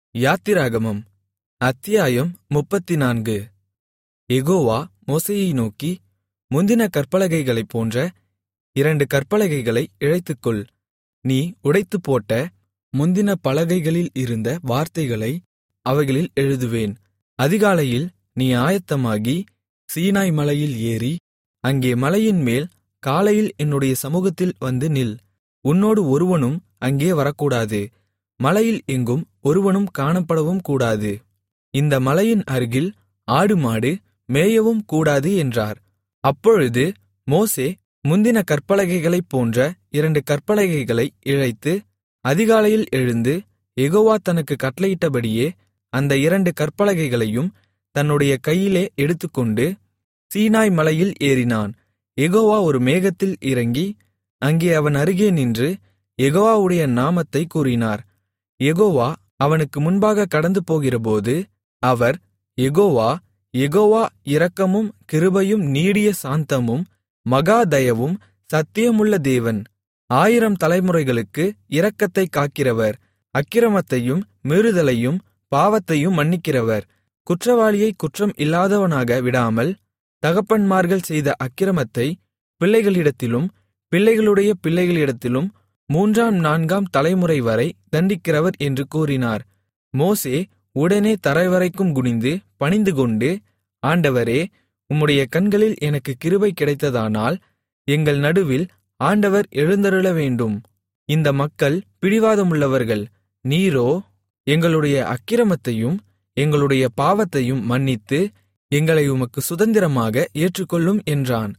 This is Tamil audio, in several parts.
யாத்திராகமம் அத்தியாயம் 34. யெகோவா மோசேயை நோக்கி, முந்தின கற்பலகைகளைப் போன்ற 2 கற்பலகைகளை இழைத்துக்கொள். நீ உடைத்துப்போட்ட முந்தின பலகைகளில் இருந்த வார்த்தைகளை அவைகளில் எழுதுவேன். அதிகாலையில் நீ ஆயத்தமாகி சீனாய் மலையில் ஏறி, அங்கே மலையின்மேல் காலையில் என்னுடைய சமுகத்தில் வந்து நில். உன்னோடு ஒருவனும் அங்கே வரக்கூடாது. மலையில் எங்கும் ஒருவனும் காணப்படவும் கூடாது. இந்த மலையின் அருகில் ஆடுமாடு மேயவும் கூடாது என்றார். அப்பொழுது மோசே முந்தின கற்பலகைகளைப் போன்ற 2 கற்பலகைகளை இழைத்து அதிகாலையில் எழுந்து, யெகோவா தனக்கு கட்டளையிட்டபடியே அந்த 2 கற்பலகைகளையும் தன்னுடைய கையிலே எடுத்துக்கொண்டு சீனாய் மலையில் ஏறினான். யெகோவா ஒரு மேகத்தில் இறங்கி அங்கே அவன் அருகே நின்று யெகோவாவுடைய நாமத்தைக் கூறினார். யெகோவா அவனுக்கு முன்பாக கடந்துபோகிறபோது அவர், யெகோவா, யெகோவா இரக்கமும் கிருபையும் நீடிய சாந்தமும் மகா தயவும் சத்தியமுள்ள தேவன், 1000 தலைமுறைகளுக்கு இரக்கத்தைக் காக்கிறவர், அக்கிரமத்தையும் மீறுதலையும் பாவத்தையும் மன்னிக்கிறவர், குற்றவாளியை குற்றம் இல்லாதவனாக விடாமல் தகப்பன்மார்கள் செய்த அக்கிரமத்தை பிள்ளைகளிடத்திலும் பிள்ளைகளுடைய பிள்ளைகளிடத்திலும் 3ஆம் 4ஆம் தலைமுறைவரை தண்டிக்கிறவர் என்று கூறினார். மோசே உடனே தரைவரைக்கும் குனிந்து பணிந்துகொண்டு, ஆண்டவரே, உம்முடைய கண்களில் எனக்கு கிருபை கிடைத்ததானால் எங்கள் நடுவில் ஆண்டவர் எழுந்தருள வேண்டும். இந்த மக்கள் பிடிவாதமுள்ளவர்கள். நீரோ எங்களுடைய அக்கிரமத்தையும் எங்களுடைய பாவத்தையும் மன்னித்து எங்களை உமக்கு சுதந்திரமாக ஏற்றுக்கொள்ளும் என்றான்.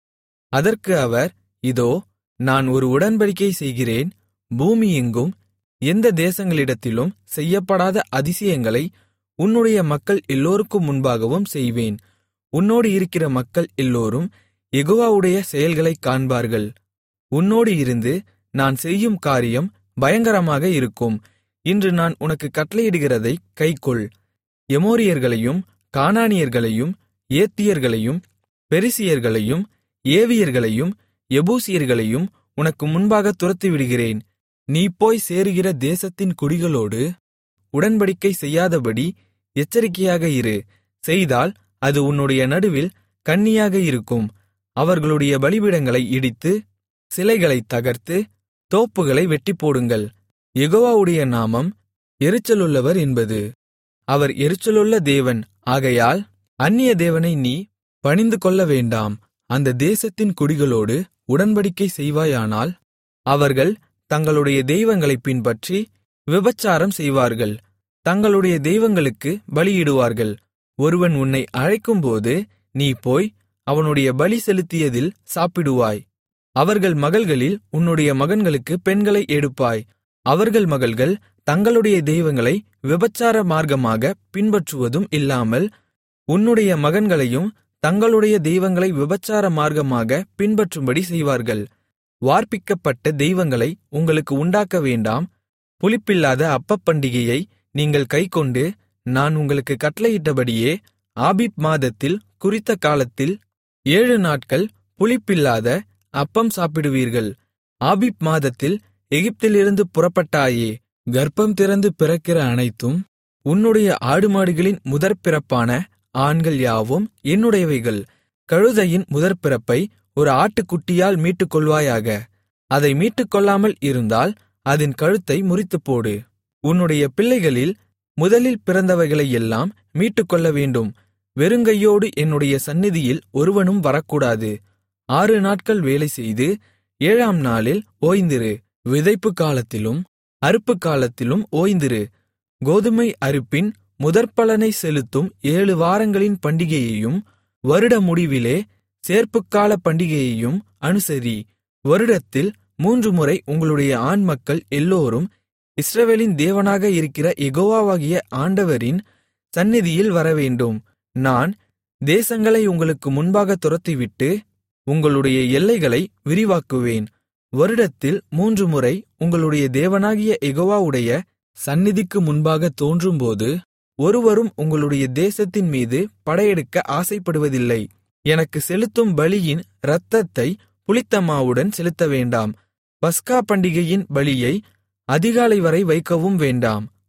அதற்கு அவர், இதோ, நான் ஒரு உடன்படிக்கை செய்கிறேன். பூமி எங்கும் எந்த தேசங்களிடத்திலும் செய்யப்படாத அதிசயங்களை உன்னுடைய மக்கள் எல்லோருக்கும் முன்பாகவும் செய்வேன். உன்னோடு இருக்கிற மக்கள் எல்லோரும் யெகோவாவுடைய செயல்களைக் காண்பார்கள். உன்னோடு இருந்து நான் செய்யும் காரியம் பயங்கரமாக இருக்கும். இன்று நான் உனக்கு கட்டளையிடுகிறதைக் கைக்கொள். எமோரியர்களையும் கானானியர்களையும் ஏத்தியர்களையும் பெரிசியர்களையும் ஏவியர்களையும் எபூசியர்களையும் உனக்கு முன்பாக துரத்திவிடுகிறேன். நீ போய் சேருகிற தேசத்தின் குடிகளோடு உடன்படிக்கை செய்யாதபடி எச்சரிக்கையாக இரு. செய்தால் அது உன்னுடைய நடுவில் கண்ணியாக இருக்கும். அவர்களுடைய பலிபீடங்களை இடித்து சிலைகளைத் தகர்த்து தோப்புகளை வெட்டிப்போடுங்கள். யெகோவாவுடைய நாமம் எரிச்சலுள்ளவர் என்பது. அவர் எரிச்சலுள்ள தேவன் ஆகையால் அந்நிய தேவனை நீ பணிந்து கொள்ள வேண்டாம். அந்த தேசத்தின் குடிகளோடு உடன்படிக்கை செய்வாயானால் அவர்கள் தங்களுடைய தெய்வங்களைப் பின்பற்றி விபசாரம் செய்வார்கள். தங்களுடைய தெய்வங்களுக்கு பலியிடுவார்கள். ஒருவன் உன்னை அழைக்கும்போது நீ போய் அவனுடைய பலி செலுத்தியதில் சாப்பிடுவாய். அவர்கள் மகள்களில் உன்னுடைய மகன்களுக்கு பெண்களை எடுப்பாய். அவர்கள் மகள்கள் தங்களுடைய தெய்வங்களை விபசார மார்க்கமாக பின்பற்றுவதும் இல்லாமல் உன்னுடைய மகன்களையும் தங்களுடைய தெய்வங்களை விபசார மார்க்கமாக பின்பற்றும்படி செய்வார்கள். வார்ப்பிக்கப்பட்ட தெய்வங்களை உங்களுக்கு உண்டாக்க வேண்டாம். புளிப்பில்லாத அப்பப்பண்டிகையை நீங்கள் கைக்கொண்டு நான் உங்களுக்கு கட்டளையிட்டபடியே ஆபீப் மாதத்தில் குறித்த காலத்தில் 7 நாட்கள் புளிப்பில்லாத அப்பம் சாப்பிடுவீர்கள். ஆபீப் மாதத்தில் எகிப்திலிருந்து புறப்பட்டாயே, கர்ப்பம் திறந்து பிறக்கிற அனைத்தும் உன்னுடைய ஆடுமாடுகளின் முதற்பிறப்பான ஆண்கள் யாவும் என்னுடையவைகள். கழுதையின் முதற்பிறப்பை ஒரு ஆட்டுக்குட்டியால் மீட்டுக்கொள்வாயாக. அதை மீட்டுக்கொள்ளாமல் இருந்தால் அதன் கழுத்தை முறித்துப்போடு. உன்னுடைய பிள்ளைகளில் முதலில் பிறந்தவைகளையெல்லாம் மீட்டுக்கொள்ள வேண்டும். வெறுங்கையோடு என்னுடைய சந்நிதியில் ஒருவனும் வரக்கூடாது. 6 நாட்கள் வேலை செய்து 7ஆம் நாளில் ஓய்ந்திரு. விதைப்பு காலத்திலும் அறுப்பு காலத்திலும் ஓய்ந்திரு. கோதுமை அறுப்பின் முதற்பலனை செலுத்தும் 7 வாரங்களின் பண்டிகையையும் வருட முடிவிலே சேர்ப்புக்கால பண்டிகையையும் அனுசரி. வருடத்தில் 3 முறை உங்களுடைய ஆண்மக்கள் எல்லோரும் இஸ்ரவேலின் தேவனாக இருக்கிற யெகோவாவாகிய ஆண்டவரின் சந்நிதியில் வரவேண்டும். நான் தேசங்களை உங்களுக்கு முன்பாக துரத்திவிட்டு உங்களுடைய எல்லைகளை விரிவாக்குவேன். வருடத்தில் 3 முறை உங்களுடைய தேவனாகிய யெகோவாவுடைய சந்நிதிக்கு முன்பாக தோன்றும்போது ஒருவரும் உங்களுடைய தேசத்தின் மீது படையெடுக்க ஆசைப்படுவதில்லை. எனக்கு செலுத்தும் பலியின் இரத்தத்தை புளித்த மாவுடன் செலுத்த வேண்டாம். பஸ்கா பண்டிகையின் பலியை அதிகாலை வரை வைக்கவும் வேண்டாம்.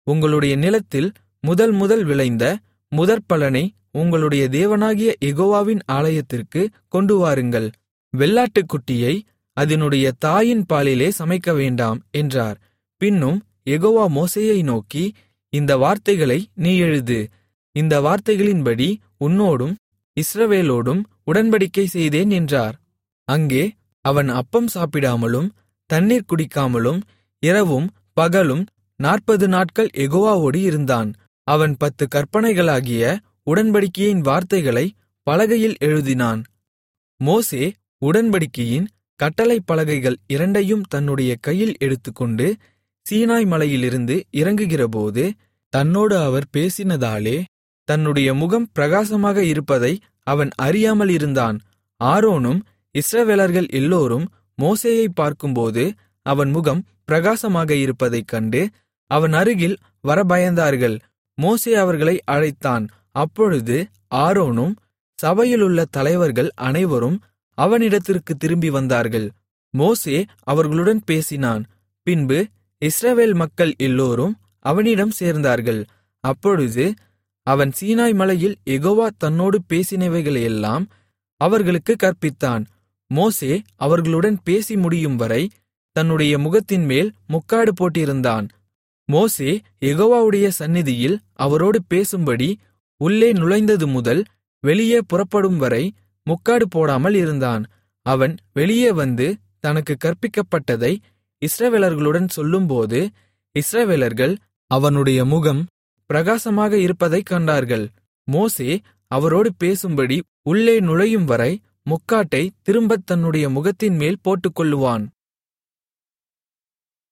உங்களுடைய நிலத்தில் முதல் முதல் விளைந்த முதற்பலனை உங்களுடைய தேவனாகிய யெகோவாவின் ஆலயத்திற்கு கொண்டுவாருங்கள். வெள்ளாட்டுக்குட்டியை அதனுடைய தாயின் பாலிலே சமைக்கவேண்டாம் என்றார். பின்னும் யெகோவா மோசேயை நோக்கி, இந்த வார்த்தைகளை நீ எழுது. இந்த வார்த்தைகளின்படி உன்னோடும் இஸ்ரவேலோடும் உடன்படிக்கை செய்தேன் என்றார். அங்கே அவன் அப்பம் சாப்பிடாமலும் தண்ணீர் குடிக்காமலும் இரவும் பகலும் 40 நாட்கள் யெகோவாவோடு இருந்தான். அவன் 10 கற்பனைகளாகிய உடன்படிக்கையின் வார்த்தைகளை பலகையில் எழுதினான். மோசே உடன்படிக்கையின் கட்டளைப் பலகைகள் இரண்டையும் தன்னுடைய கையில் எடுத்துக்கொண்டு சீனாய் மலையிலிருந்து இறங்குகிறபோது, தன்னோடு அவர் பேசினதாலே தன்னுடைய முகம் பிரகாசமாக இருப்பதை அவன் அறியாமல் இருந்தான். ஆரோனும் இஸ்ரவேலர்கள் எல்லோரும் மோசேயைப் பார்க்கும்போது அவன் முகம் பிரகாசமாக இருப்பதைக் கண்டு அவன் அருகில் வர பயந்தார்கள். மோசே அவர்களை அழைத்தான். அப்பொழுது ஆரோனும் சபையிலுள்ள தலைவர்கள் அனைவரும் அவனிடத்திற்கு திரும்பி வந்தார்கள். மோசே அவர்களுடன் பேசினான். பின்பு இஸ்ரவேல் மக்கள் எல்லோரும் அவனிடம் சேர்ந்தார்கள். அப்பொழுது அவன் சீனாய் மலையில் யெகோவா தன்னோடு பேசினவைகளையெல்லாம் அவர்களுக்கு கற்பித்தான். மோசே அவர்களுடன் பேசி முடியும்வரை தன்னுடைய முகத்தின்மேல் முக்காடு போட்டிருந்தான். மோசே யெகோவாவுடைய சந்நிதியில் அவரோடு பேசும்படி உள்ளே நுழைந்தது முதல் வெளியே புறப்படும்வரை முக்காடு போடாமல் இருந்தான். அவன் வெளியே வந்து தனக்கு கற்பிக்கப்பட்டதை இஸ்ரவேலர்களுடன் சொல்லும்போது இஸ்ரவேலர்கள் அவனுடைய முகம் பிரகாசமாக இருப்பதைக் கண்டார்கள். மோசே அவரோடு பேசும்படி உள்ளே நுழையும்வரை முக்காட்டை திரும்பத் தன்னுடைய முகத்தின்மேல் போட்டுக்கொள்ளுவான்.